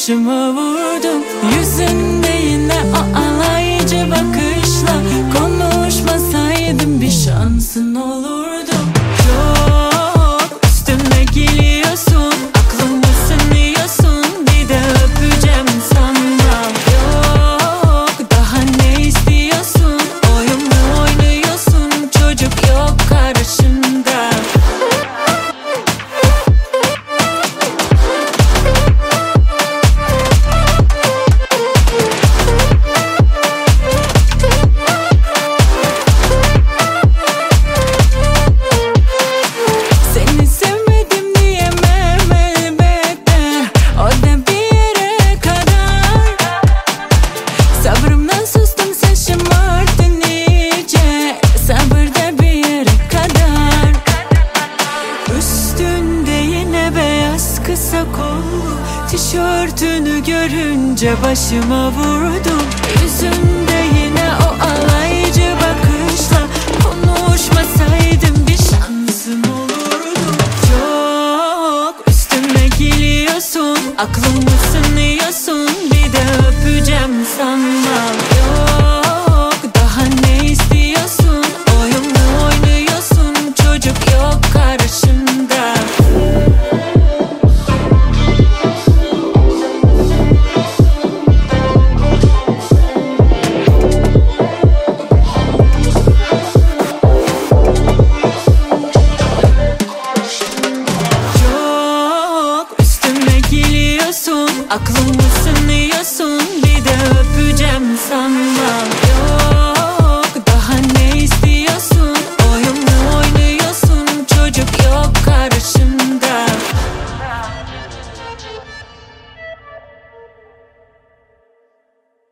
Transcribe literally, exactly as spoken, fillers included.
başıma vurdum. Yüzünde yine o alaycı bakışla, konuşmasaydım bir şansın olurdu. Çok üstüme geliyorsun, aklımı sınıyorsun, bir de öpeceğim sanma. Yok daha ne istiyorsun, oyun mu oynuyorsun, çocuk yok karşında. Kısa kollu tişörtünü görünce başıma vurdum. Yüzünde yine o alaycı bakışla, konuşmasaydım bir şansım olurdu. Çok üstüme geliyorsun, aklımı sınıyorsun, bir de öpeceğim sanma. Yok daha ne istiyorsun, oyun mu oynuyorsun, çocuk yok karşında. Aklımı sınıyorsun, bir de öpeceğim sanma.